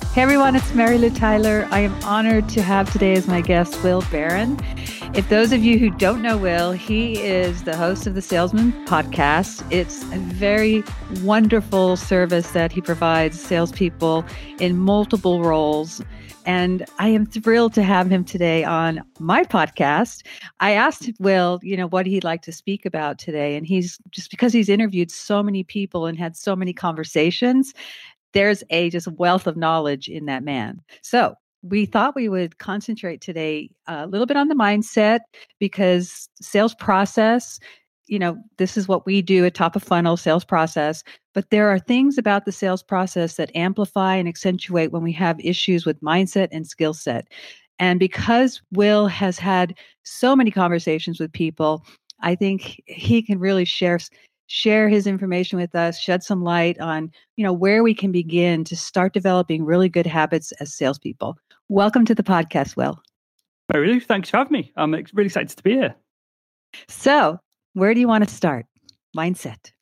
Hey everyone, it's Mary Lou Tyler. I am honored to have today as my guest Will Barron. If those of you who don't know Will, he is the host of the Salesman podcast. It's a very wonderful service that he provides salespeople in multiple roles. And I am thrilled to have him today on my podcast. I asked Will, what he'd like to speak about today. And he's just because he's interviewed so many people and had so many conversations, there's a just wealth of knowledge in that man. So we thought we would concentrate today a little bit on the mindset because sales process, this is what we do at Top of Funnel sales process. But there are things about the sales process that amplify and accentuate when we have issues with mindset and skill set. And because Will has had so many conversations with people, I think he can really share his information with us, shed some light on, where we can begin to start developing really good habits as salespeople. Welcome to the podcast, Will. Mary Lou, thanks for having me. I'm really excited to be here. So, where do you want to start? Mindset.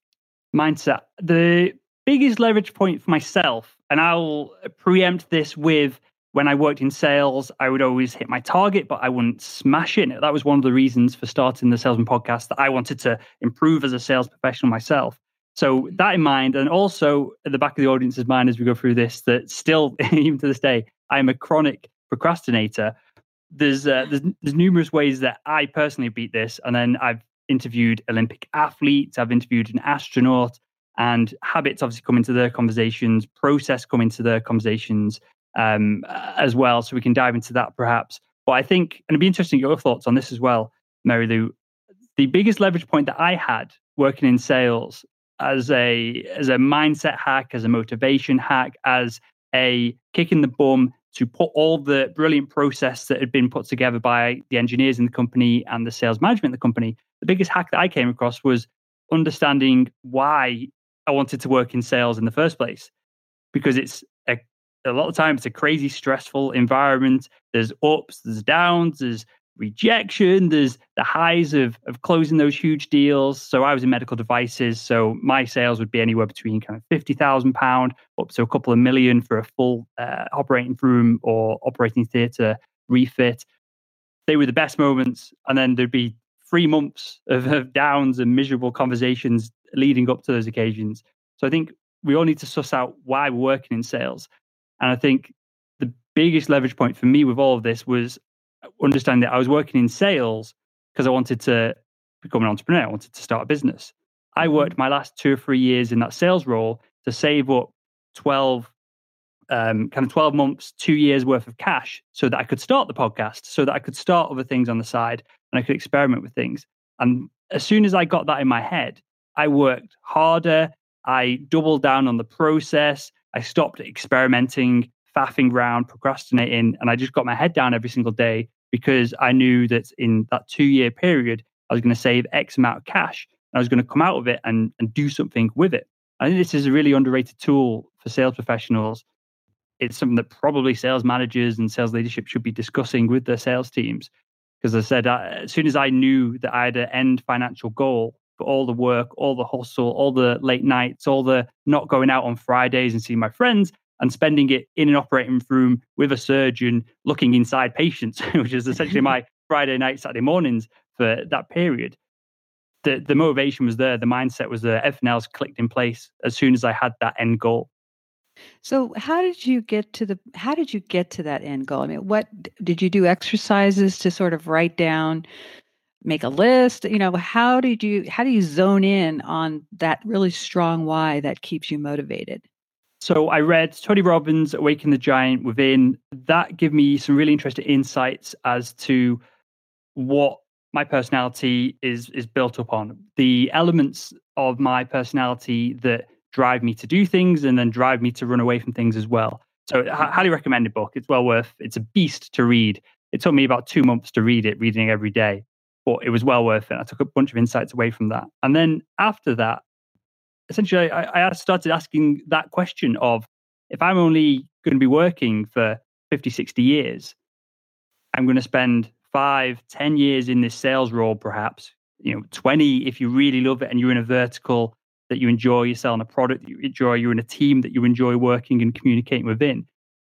The biggest leverage point for myself, and I'll preempt this with when I worked in sales, I would always hit my target, but I wouldn't smash it. That was one of the reasons for starting the Salesman podcast, that I wanted to improve as a sales professional myself. So that in mind, and also at the back of the audience's mind as we go through this, that still, even to this day, I'm a chronic procrastinator. There's numerous ways that I personally beat this. And then I've interviewed Olympic athletes, I've interviewed an astronaut, and habits obviously come into their conversations, process come into their conversations as well. So we can dive into that perhaps. But I think, and it'd be interesting your thoughts on this as well, Mary Lou, the biggest leverage point that I had working in sales as a mindset hack, as a motivation hack, as a kick in the bum to put all the brilliant process that had been put together by the engineers in the company and the sales management in the company, the biggest hack that I came across was understanding why I wanted to work in sales in the first place. Because it's a lot of times it's a crazy, stressful environment. There's ups, there's downs, there's rejection, there's the highs of closing those huge deals. So I was in medical devices. So my sales would be anywhere between kind of £50,000 up to a couple of million for a full operating room or operating theatre refit. They were the best moments. And then there'd be 3 months of downs and miserable conversations leading up to those occasions. So I think we all need to suss out why we're working in sales. And I think the biggest leverage point for me with all of this was understanding that I was working in sales because I wanted to become an entrepreneur. I wanted to start a business. I worked my last 2 or 3 years in that sales role to save up 12 months, 2 years worth of cash so that I could start the podcast, so that I could start other things on the side and I could experiment with things. And as soon as I got that in my head, I worked harder. I doubled down on the process. I stopped experimenting, faffing around, procrastinating, and I just got my head down every single day because I knew that in that 2-year period, I was going to save X amount of cash. And I was going to come out of it and do something with it. I think this is a really underrated tool for sales professionals. It's something that probably sales managers and sales leadership should be discussing with their sales teams. Because as I said, as soon as I knew that I had an end financial goal, for all the work, all the hustle, all the late nights, all the not going out on Fridays and seeing my friends and spending it in an operating room with a surgeon looking inside patients, which is essentially my Friday night, Saturday mornings for that period. The motivation was there, the mindset was there, everything else clicked in place as soon as I had that end goal. So how did you get to that end goal? I mean, what did you do exercises to sort of write down, make a list? How do you zone in on that really strong why that keeps you motivated? So I read Tony Robbins' Awaken the Giant Within. That gave me some really interesting insights as to what my personality is built upon. The elements of my personality that drive me to do things and then drive me to run away from things as well. So I highly recommend the book. It's well worth, it's a beast to read. It took me about 2 months to read it, reading every day. But it was well worth it. I took a bunch of insights away from that. And then after that, essentially, I started asking that question of, if I'm only going to be working for 50, 60 years, I'm going to spend 5, 10 years in this sales role, perhaps, 20 if you really love it and you're in a vertical that you enjoy, you're selling a product that you enjoy, you're in a team that you enjoy working and communicating within.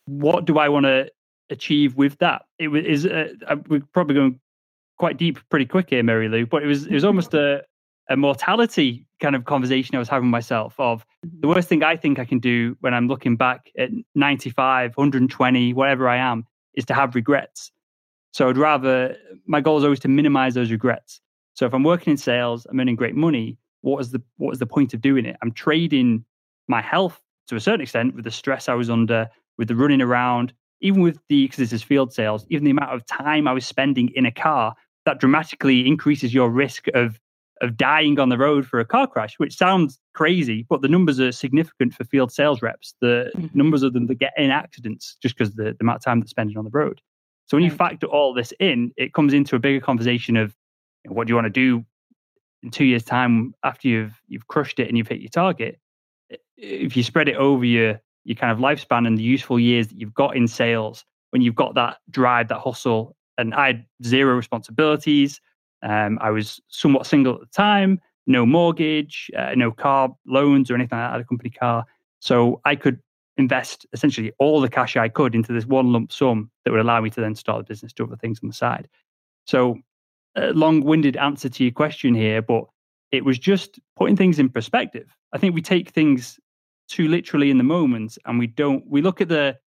what do I want to achieve with that? We're probably going quite deep pretty quick here, Mary Lou, but it was almost a mortality kind of conversation I was having with myself of the worst thing I think I can do when I'm looking back at 95, 120, whatever I am, is to have regrets. So my goal is always to minimize those regrets. So if I'm working in sales, I'm earning great money, what is the point of doing it? I'm trading my health to a certain extent with the stress I was under, with the running around, even with because this is field sales, even the amount of time I was spending in a car, that dramatically increases your risk of dying on the road for a car crash, which sounds crazy, but the numbers are significant for field sales reps. The numbers of them that get in accidents just because the amount of time they're spending on the road. So when you factor all this in, it comes into a bigger conversation of what do you want to do in 2 years' time after you've crushed it and you've hit your target. If you spread it over your kind of lifespan and the useful years that you've got in sales, when you've got that drive, that hustle, and I had zero responsibilities. I was somewhat single at the time, no mortgage, no car loans or anything like that. I had a company car. So I could invest essentially all the cash I could into this one lump sum that would allow me to then start a business, do other things on the side. So a long-winded answer to your question here, but it was just putting things in perspective. I think we take things too literally in the moment and we look at the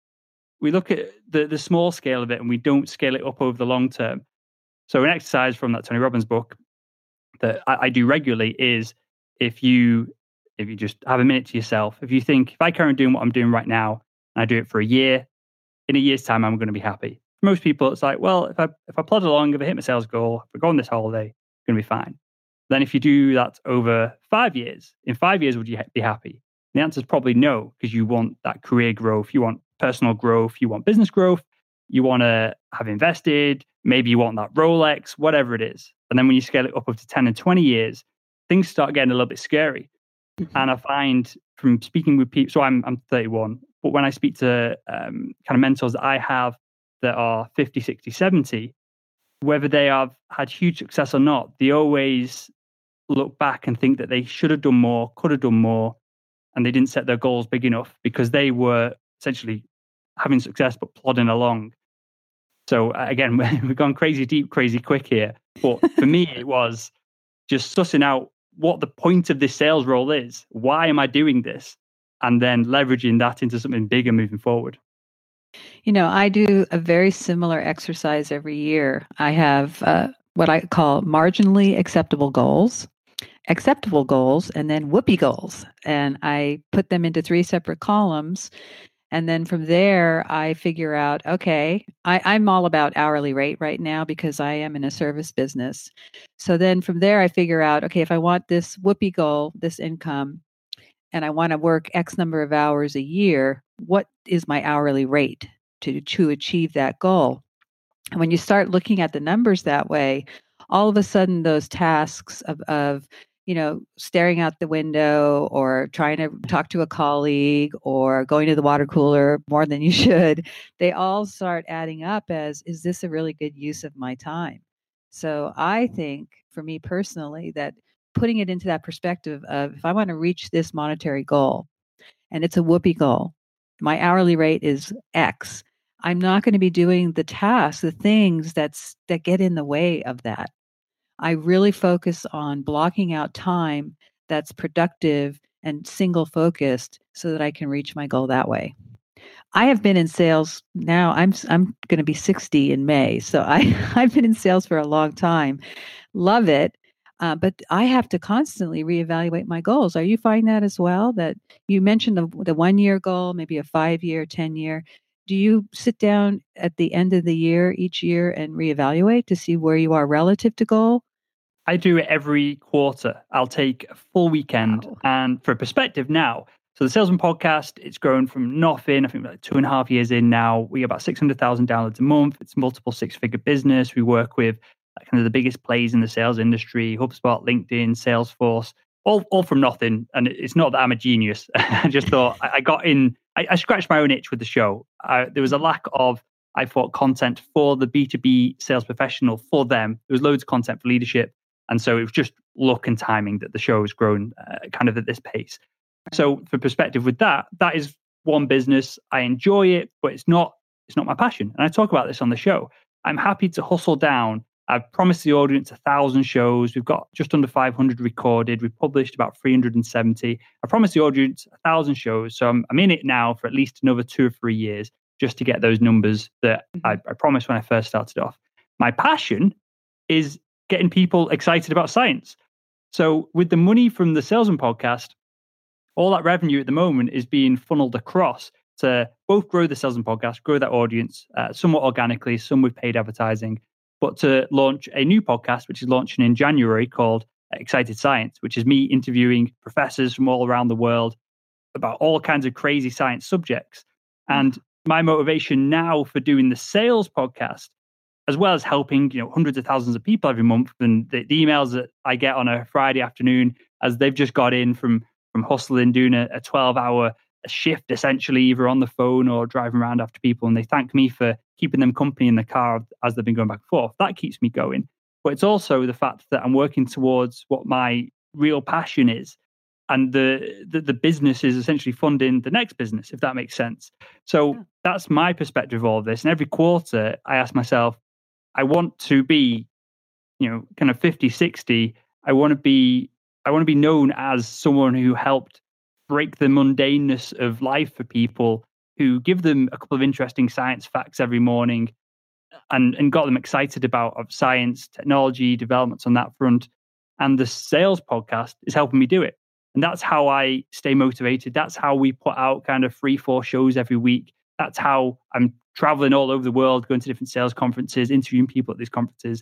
small scale of it and we don't scale it up over the long term. So an exercise from that Tony Robbins book that I do regularly is if you just have a minute to yourself, if you think, if I carry on doing what I'm doing right now and I do it for a year, in a year's time, I'm going to be happy. For most people, it's like, well, if I plod along, if I hit my sales goal, if I go on this holiday, I'm going to be fine. Then if you do that over 5 years, in 5 years, would you be happy? The answer is probably no, because you want that career growth, you want personal growth, you want business growth, you want to have invested, maybe you want that Rolex, whatever it is. And then when you scale it up to 10 and 20 years, things start getting a little bit scary. And I find from speaking with people, so I'm 31, but when I speak to kind of mentors that I have that are 50, 60, 70, whether they have had huge success or not, they always look back and think that they should have done more, could have done more, and they didn't set their goals big enough because they were essentially having success but plodding along. So again, we've gone crazy deep, crazy quick here. But for me, it was just sussing out what the point of this sales role is. Why am I doing this? And then leveraging that into something bigger moving forward. You know, I do a very similar exercise every year. I have what I call marginally acceptable goals, and then whoopee goals. And I put them into 3 separate columns. And then from there, I figure out, okay, I'm all about hourly rate right now because I am in a service business. So then from there, I figure out, okay, if I want this whoopee goal, this income, and I want to work X number of hours a year, what is my hourly rate to achieve that goal? And when you start looking at the numbers that way, all of a sudden those tasks of staring out the window or trying to talk to a colleague or going to the water cooler more than you should, they all start adding up as, is this a really good use of my time? So I think for me personally that putting it into that perspective of if I want to reach this monetary goal and it's a whoopee goal, my hourly rate is X. I'm not going to be doing the tasks, the things that get in the way of that. I really focus on blocking out time that's productive and single focused so that I can reach my goal that way. I have been in sales now. I'm going to be 60 in May. So I've been in sales for a long time. Love it. But I have to constantly reevaluate my goals. Are you finding that as well? That you mentioned the 1 year goal, maybe a 5 year, 10 year. Do you sit down at the end of the year, each year, and reevaluate to see where you are relative to goal? I do it every quarter. I'll take a full weekend. Wow. And for perspective now, so the Salesman podcast, it's grown from nothing. I think like 2.5 years in now. We get about 600,000 downloads a month. It's multiple 6-figure business. We work with kind of the biggest plays in the sales industry, HubSpot, LinkedIn, Salesforce, all from nothing. And it's not that I'm a genius. I just thought I got in, I scratched my own itch with the show. There was a lack of, I thought, content for the B2B sales professional for them. There was loads of content for leadership. And so it was just luck and timing that the show has grown kind of at this pace. So for perspective with that is one business. I enjoy it, but it's not my passion. And I talk about this on the show. I'm happy to hustle down. I've promised the audience 1,000 shows. We've got just under 500 recorded. We've published about 370. I promised the audience 1,000 shows. So I'm in it now for at least another 2 or 3 years just to get those numbers that I promised when I first started off. My passion is getting people excited about science. So with the money from the Salesman podcast, all that revenue at the moment is being funneled across to both grow the Salesman podcast, grow that audience, somewhat organically, some with paid advertising, but to launch a new podcast, which is launching in January, called Excited Science, which is me interviewing professors from all around the world about all kinds of crazy science subjects. And my motivation now for doing the sales podcast, as well as helping hundreds of thousands of people every month, and the emails that I get on a Friday afternoon as they've just got in from hustling, doing a 12-hour shift, essentially, either on the phone or driving around after people, and they thank me for keeping them company in the car as they've been going back and forth. That keeps me going. But it's also the fact that I'm working towards what my real passion is, and the business is essentially funding the next business, if that makes sense. So that's my perspective of all of this. And every quarter, I ask myself, I want to be, kind of 50, 60. I want to be known as someone who helped break the mundaneness of life for people, who give them a couple of interesting science facts every morning and got them excited about science, technology, developments on that front. And the sales podcast is helping me do it. And that's how I stay motivated. That's how we put out kind of 3-4 shows every week. That's how I'm traveling all over the world, going to different sales conferences, interviewing people at these conferences.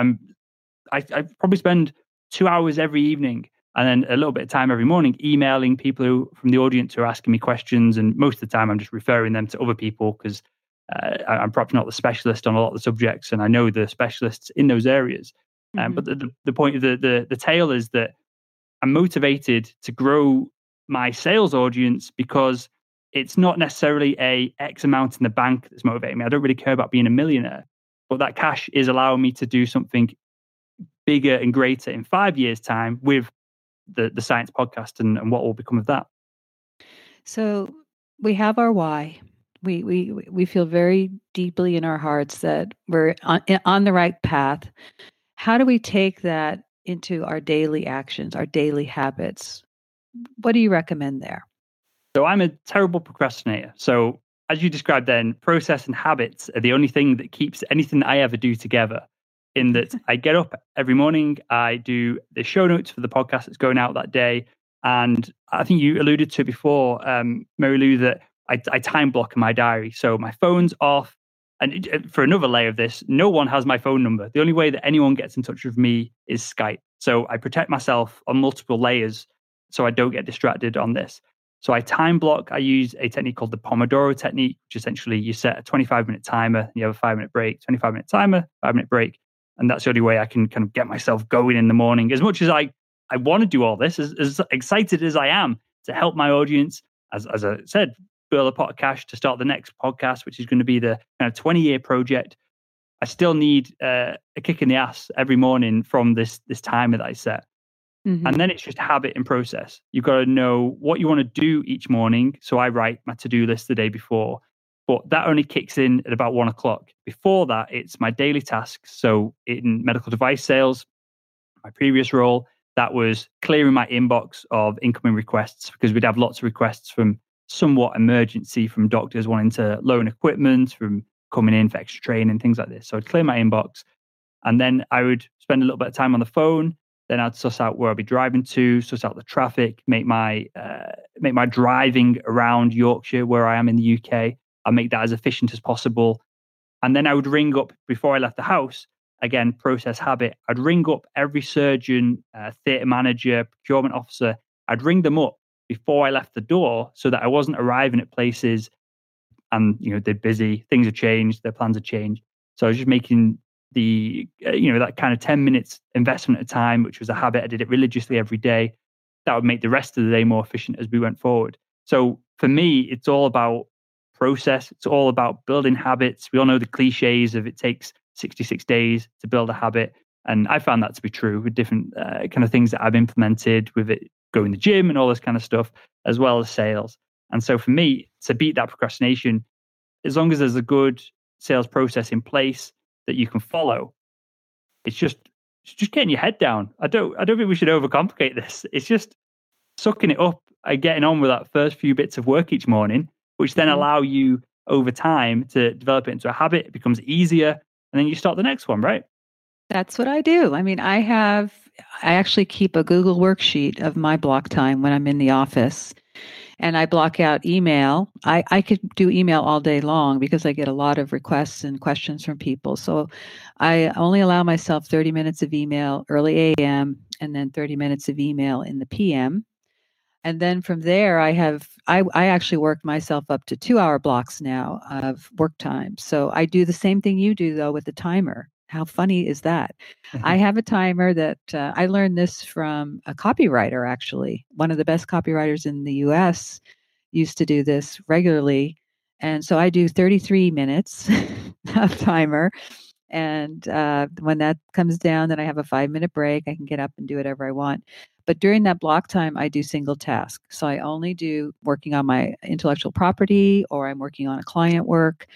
I probably spend 2 hours every evening and then a little bit of time every morning emailing people from the audience who are asking me questions. And most of the time I'm just referring them to other people because I'm perhaps not the specialist on a lot of the subjects, and I know the specialists in those areas. But the point of the tale is that I'm motivated to grow my sales audience because it's not necessarily a X amount in the bank that's motivating me. I don't really care about being a millionaire, but that cash is allowing me to do something bigger and greater in 5 years' time with the science podcast and what will become of that. So we have our why. We feel very deeply in our hearts that we're on the right path. How do we take that into our daily actions, our daily habits? What do you recommend there? So I'm a terrible procrastinator. So as you described then, process and habits are the only thing that keeps anything that I ever do together. In that I get up every morning, I do the show notes for the podcast that's going out that day. And I think you alluded to it before, Mary Lou, that I time block in my diary. So my phone's off. And for another layer of this, no one has my phone number. The only way that anyone gets in touch with me is Skype. So I protect myself on multiple layers so I don't get distracted on this. So I time block. I use a technique called the Pomodoro technique, which essentially you set a 25-minute timer, and you have a 5-minute break, 25-minute timer, 5-minute break. And that's the only way I can kind of get myself going in the morning. As much as I want to do all this, as excited as I am to help my audience, as I said, build a pot of cash to start the next podcast, which is going to be the kind of 20-year project, I still need a kick in the ass every morning from this timer that I set. Mm-hmm. And then it's just habit and process. You've got to know what you want to do each morning. So I write my to-do list the day before. But that only kicks in at about 1 o'clock. Before that, it's my daily tasks. So in medical device sales, my previous role, that was clearing my inbox of incoming requests, because we'd have lots of requests from somewhat emergency, from doctors wanting to loan equipment, from coming in for extra training, things like this. So I'd clear my inbox, and then I would spend a little bit of time on the phone. Then I'd suss out where I'll be driving to, suss out the traffic, make my driving around Yorkshire, where I am in the UK, I'll make that as efficient as possible. And then I would ring up, before I left the house, again, process habit, I'd ring up every surgeon, theatre manager, procurement officer. I'd ring them up before I left the door so that I wasn't arriving at places and, they're busy, things have changed, their plans have changed. So I was just making the, that kind of 10 minutes investment of time, which was a habit. I did it religiously every day. That would make the rest of the day more efficient as we went forward. So for me, it's all about process. It's all about building habits. We all know the cliches of it takes 66 days to build a habit. And I found that to be true with different kind of things that I've implemented with it, going to the gym and all this kind of stuff, as well as sales. And so for me, to beat that procrastination, as long as there's a good sales process in place that you can follow, it's just getting your head down. I don't think we should overcomplicate this. It's just sucking it up and getting on with that first few bits of work each morning, which then allow you over time to develop it into a habit. It becomes easier, and then you start the next one, right? That's what I do. I mean, I actually keep a Google worksheet of my block time when I'm in the office, and I block out email. I could do email all day long because I get a lot of requests and questions from people. So I only allow myself 30 minutes of email early AM and then 30 minutes of email in the PM. And then from there, I actually worked myself up to 2-hour blocks now of work time. So I do the same thing you do, though, with the timer. How funny is that? I have a timer that I learned this from a copywriter, actually. One of the best copywriters in the US used to do this regularly. And so I do 33 minutes of timer. And when that comes down, then I have a 5-minute break. I can get up and do whatever I want. But during that block time, I do single task. So I only do working on my intellectual property, or I'm working on a client work.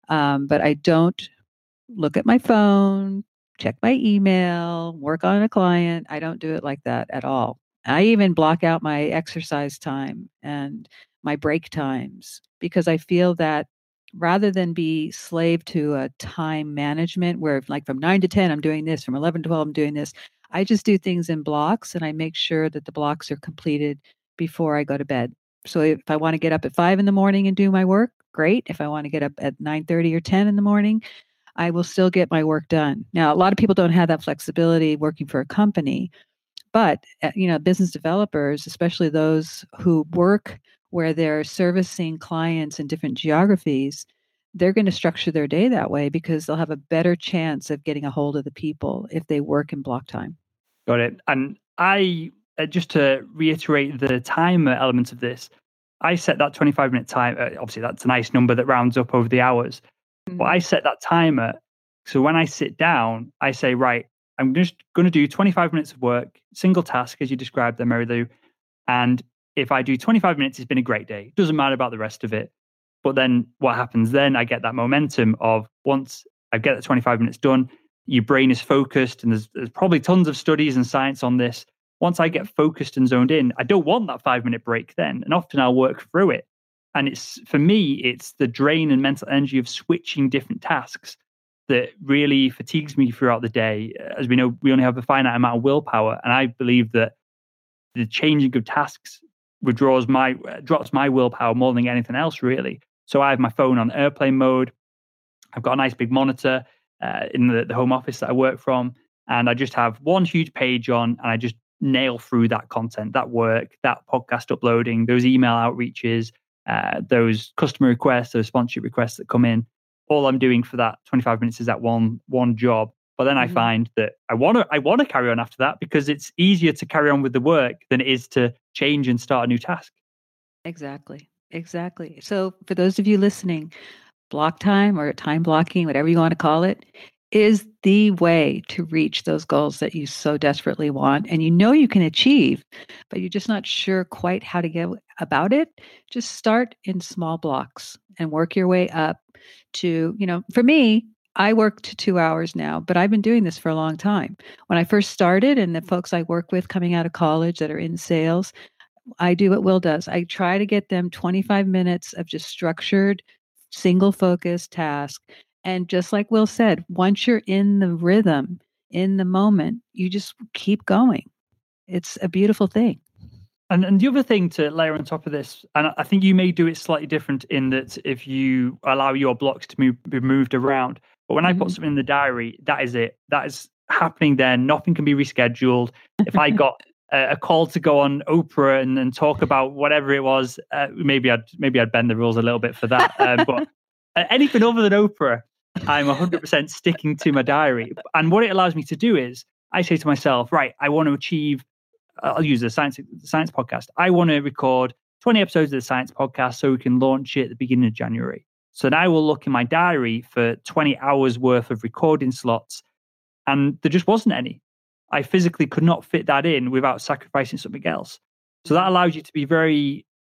But I don't look at my phone, check my email, work on a client. I don't do it like that at all. I even block out my exercise time and my break times, because I feel that rather than be slave to a time management where, like, from 9 to 10, I'm doing this, from 11 to 12, I'm doing this, I just do things in blocks, and I make sure that the blocks are completed before I go to bed. So if I want to get up at 5 in the morning and do my work, great. If I want to get up at 9:30 or 10 in the morning, I will still get my work done. Now, a lot of people don't have that flexibility working for a company, but business developers, especially those who work where they're servicing clients in different geographies, they're going to structure their day that way because they'll have a better chance of getting a hold of the people if they work in block time. Got it. And I, just to reiterate the timer element of this, I set that 25-minute time. Obviously, that's a nice number that rounds up over the hours. But I set that timer. So when I sit down, I say, right, I'm just going to do 25 minutes of work, single task, as you described there, Mary Lou. And if I do 25 minutes, it's been a great day. It doesn't matter about the rest of it. But then what happens then, I get that momentum of, once I get the 25 minutes done, your brain is focused, and there's probably tons of studies and science on this. Once I get focused and zoned in, I don't want that 5-minute break then. And often I'll work through it. And for me, it's the drain and mental energy of switching different tasks that really fatigues me throughout the day. As we know, we only have a finite amount of willpower. And I believe that the changing of tasks drops my willpower more than anything else, really. So I have my phone on airplane mode. I've got a nice big monitor in the home office that I work from. And I just have one huge page on, and I just nail through that content, that work, that podcast uploading, those email outreaches, those customer requests, those sponsorship requests that come in. All I'm doing for that 25 minutes is that one job. But then I find that I want to carry on after that, because it's easier to carry on with the work than it is to change and start a new task. Exactly. So for those of you listening, block time or time blocking, whatever you want to call it, is the way to reach those goals that you so desperately want. And you can achieve, but you're just not sure quite how to get about it. Just start in small blocks and work your way up to, for me, I work to 2 hours now, but I've been doing this for a long time. When I first started, and the folks I work with coming out of college that are in sales, I do what Will does. I try to get them 25 minutes of just structured, single focused task. And just like Will said, once you're in the rhythm, in the moment, you just keep going. It's a beautiful thing. And the other thing to layer on top of this, and I think you may do it slightly different in that if you allow your blocks to be moved around. But when I put something in the diary, that is it. That is happening then. Nothing can be rescheduled. If I got a call to go on Oprah and talk about whatever it was, maybe I'd bend the rules a little bit for that. But anything other than Oprah, I'm 100% sticking to my diary. And what it allows me to do is, I say to myself, right, I want to achieve, I'll use the science podcast. I want to record 20 episodes of the science podcast so we can launch it at the beginning of January. So now I will look in my diary for 20 hours worth of recording slots, and there just wasn't any. I physically could not fit that in without sacrificing something else. So that allows you to be very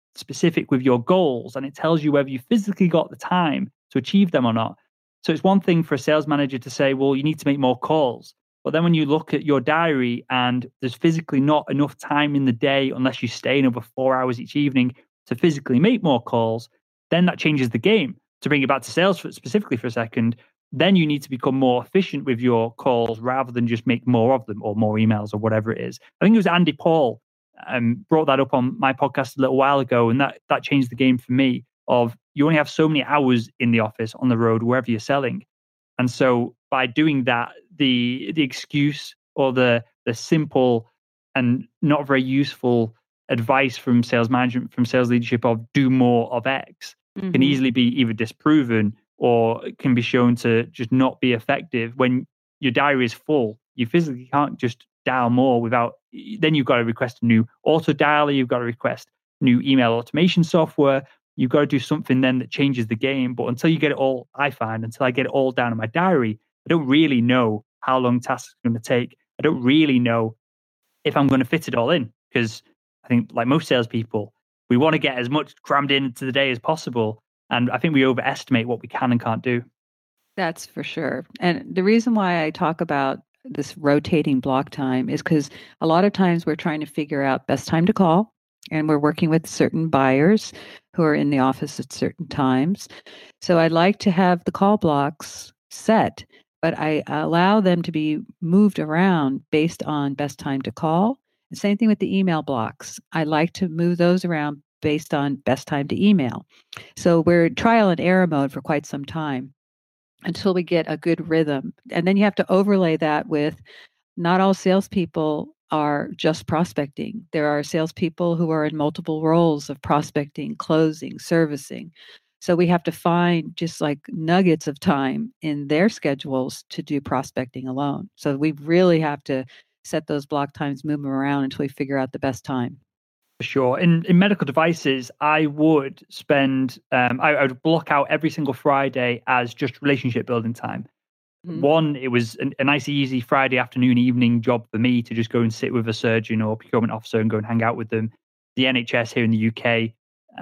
specific with your goals, and it tells you whether you physically got the time to achieve them or not. So it's one thing for a sales manager to say, well, you need to make more calls. But then when you look at your diary and there's physically not enough time in the day, unless you stay in over 4 hours each evening to physically make more calls, then that changes the game. To bring it back to sales specifically for a second, then you need to become more efficient with your calls rather than just make more of them or more emails or whatever it is. I think it was Andy Paul brought that up on my podcast a little while ago, and that changed the game for me. Of you only have so many hours in the office, on the road, wherever you're selling, and so by doing that, the excuse or the simple and not very useful advice from sales management, from sales leadership of do more of X can easily be either disproven or can be shown to just not be effective. When your diary is full, you physically can't just dial more without, then you've got to request a new auto dialer, you've got to request new email automation software, you've got to do something then that changes the game. But until you get it all, I find, until I get it all down in my diary, I don't really know how long tasks are going to take. I don't really know if I'm going to fit it all in, because I think like most salespeople, we want to get as much crammed into the day as possible. And I think we overestimate what we can and can't do. That's for sure. And the reason why I talk about this rotating block time is because a lot of times we're trying to figure out best time to call, and we're working with certain buyers who are in the office at certain times. So I like to have the call blocks set, but I allow them to be moved around based on best time to call. The same thing with the email blocks. I like to move those around based on best time to email. So we're trial and error mode for quite some time until we get a good rhythm. And then you have to overlay that with not all salespeople are just prospecting. There are salespeople who are in multiple roles of prospecting, closing, servicing. So we have to find just like nuggets of time in their schedules to do prospecting alone. So we really have to set those block times, move them around until we figure out the best time. For sure. In medical devices, I would spend, I would block out every single Friday as just relationship building time. One, it was a nice, easy Friday afternoon, evening job for me to just go and sit with a surgeon or procurement officer and go and hang out with them. The NHS here in the UK,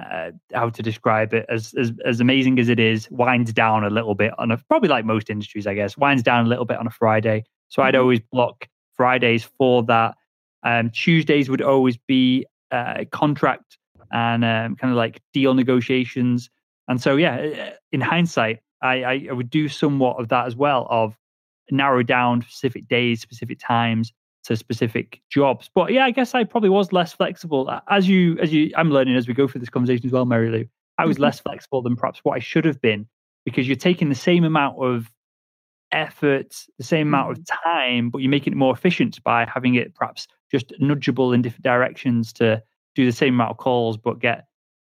how to describe it, as amazing as it is, winds down a little bit on probably like most industries, I guess, winds down a little bit on a Friday. So I'd always block Fridays for that. Tuesdays would always be contract and kind of like deal negotiations. And so, yeah, in hindsight, I would do somewhat of that as well, of narrow down specific days, specific times to specific jobs. But yeah, I guess I probably was less flexible. I'm learning as we go through this conversation as well, Mary Lou. I was less flexible than perhaps what I should have been, because you're taking the same amount of effort, the same amount of time, but you're making it more efficient by having it perhaps just nudgeable in different directions to do the same amount of calls, but get,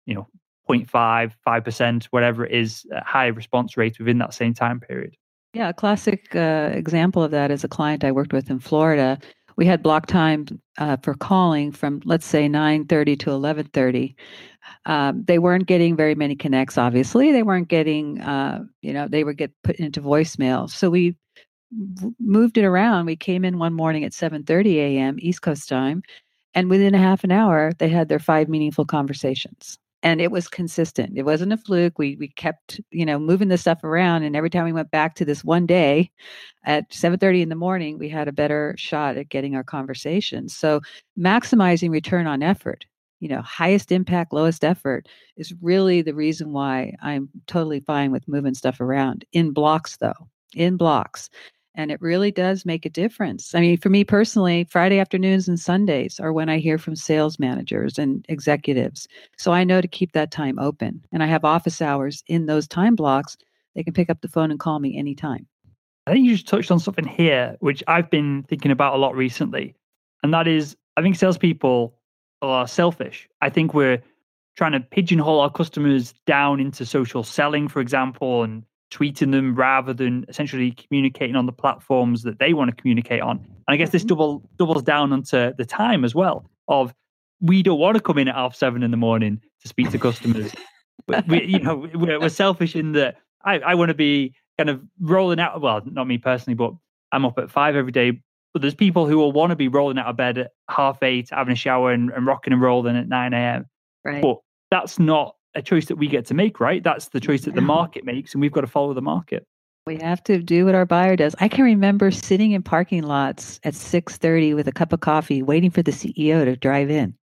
0.5, 5%, whatever it is, high response rate within that same time period. Yeah, a classic example of that is a client I worked with in Florida. We had block time for calling from, let's say, 9:30 to 11:30. They weren't getting very many connects, obviously. They weren't getting, they would get put into voicemail. So we moved it around. We came in one morning at 7:30 a.m. East Coast time, and within a half an hour, they had their 5 meaningful conversations. And it was consistent. It wasn't a fluke. We kept, moving the stuff around. And every time we went back to this one day at 7:30 in the morning, we had a better shot at getting our conversations. So maximizing return on effort, highest impact, lowest effort is really the reason why I'm totally fine with moving stuff around in blocks, though, in blocks. And it really does make a difference. I mean, for me personally, Friday afternoons and Sundays are when I hear from sales managers and executives. So I know to keep that time open. And I have office hours in those time blocks. They can pick up the phone and call me anytime. I think you just touched on something here, which I've been thinking about a lot recently. And that is, I think salespeople are selfish. I think we're trying to pigeonhole our customers down into social selling, for example, and tweeting them rather than essentially communicating on the platforms that they want to communicate on. And I guess this doubles down onto the time as well, of we don't want to come in at 7:30 in the morning to speak to customers. We're selfish in that I want to be kind of rolling out. Well, not me personally, but I'm up at 5 every day. But there's people who will want to be rolling out of bed at 7:30, having a shower and rocking and rolling at 9 a.m. Right. But that's not a choice that we get to make, right? That's the choice that the market makes, and we've got to follow the market. We have to do what our buyer does. I can remember sitting in parking lots at 6:30 with a cup of coffee, waiting for the CEO to drive in.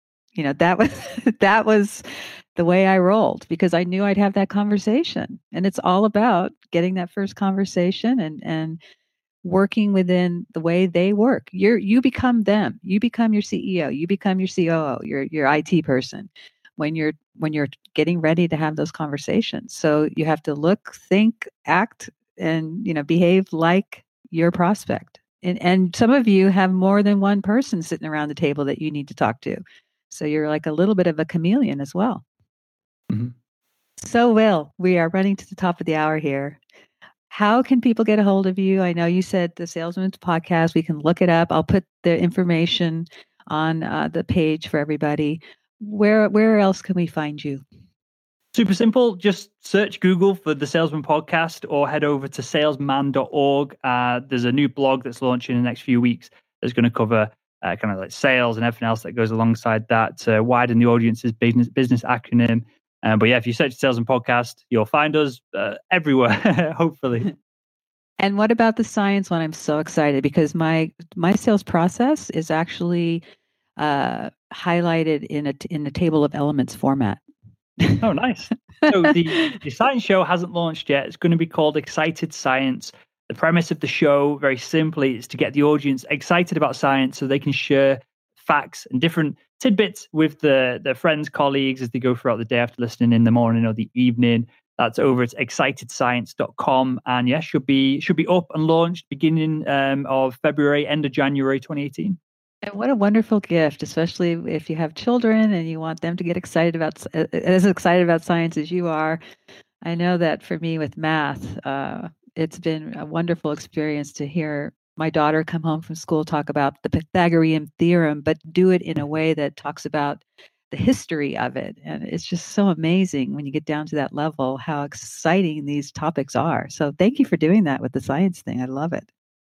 That was the way I rolled, because I knew I'd have that conversation. And it's all about getting that first conversation and working within the way they work. You become them. You become your CEO. You become your COO. Your IT person when you're getting ready to have those conversations. So you have to look, think, act, and behave like your prospect. And some of you have more than one person sitting around the table that you need to talk to. So you're like a little bit of a chameleon as well. Mm-hmm. So, Will, we are running to the top of the hour here. How can people get a hold of you? I know you said the Salesman's Podcast. We can look it up. I'll put the information on the page for everybody. Where else can we find you? Super simple. Just search Google for the Salesman Podcast or head over to salesman.org. There's a new blog that's launching in the next few weeks that's going to cover kind of like sales and everything else that goes alongside that to widen the audience's business acronym. But yeah, if you search Salesman Podcast, you'll find us everywhere, hopefully. And what about the science one? I'm so excited because my sales process is actually highlighted in a table of elements format. Oh, nice. So the science show hasn't launched yet. It's going to be called Excited Science. The premise of the show, very simply, is to get the audience excited about science so they can share facts and different tidbits with their friends, colleagues as they go throughout the day after listening in the morning or the evening. That's over at excitedscience.com. And yes, should be up and launched beginning of February, end of January 2018. And what a wonderful gift, especially if you have children and you want them to get as excited about science as you are. I know that for me with math, it's been a wonderful experience to hear my daughter come home from school talk about the Pythagorean theorem, but do it in a way that talks about the history of it. And it's just so amazing when you get down to that level, how exciting these topics are. So thank you for doing that with the science thing. I love it.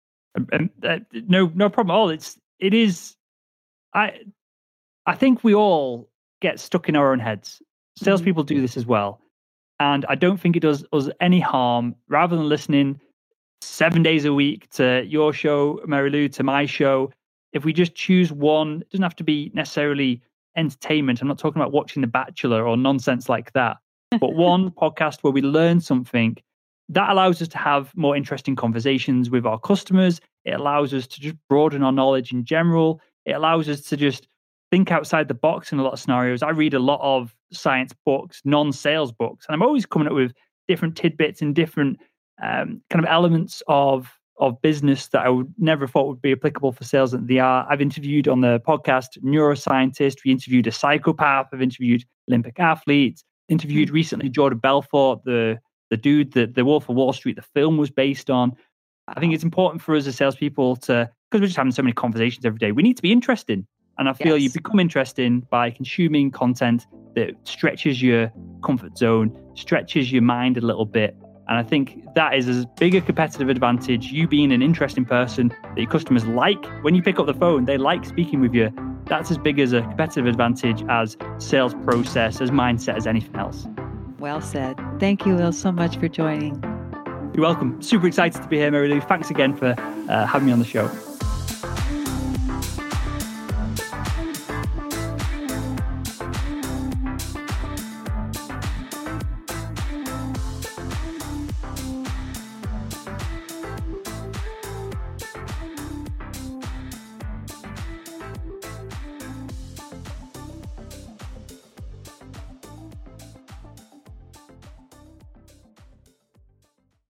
No problem at all. It is. I think we all get stuck in our own heads. Salespeople do this as well. And I don't think it does us any harm, rather than listening 7 days a week to your show, Mary Lou, to my show. If we just choose one, it doesn't have to be necessarily entertainment. I'm not talking about watching The Bachelor or nonsense like that. But one podcast where we learn something that allows us to have more interesting conversations with our customers. It allows us to just broaden our knowledge in general. It allows us to just think outside the box in a lot of scenarios. I read a lot of science books, non-sales books, and I'm always coming up with different tidbits and different kind of elements of business that I would never thought would be applicable for sales, and they are. I've interviewed on the podcast neuroscientist. We interviewed a psychopath. I've interviewed Olympic athletes. Interviewed recently Jordan Belfort, the dude that The Wolf of Wall Street, the film, was based on. I think it's important for us as salespeople because we're just having so many conversations every day. We need to be interesting. And I feel you become interesting by consuming content that stretches your comfort zone, stretches your mind a little bit. And I think that is as big a competitive advantage, you being an interesting person that your customers like. When you pick up the phone, they like speaking with you. That's as big as a competitive advantage as sales process, as mindset, as anything else. Well said. Thank you, Will, so much for joining. You're welcome. Super excited to be here, Mary Lou. Thanks again for having me on the show.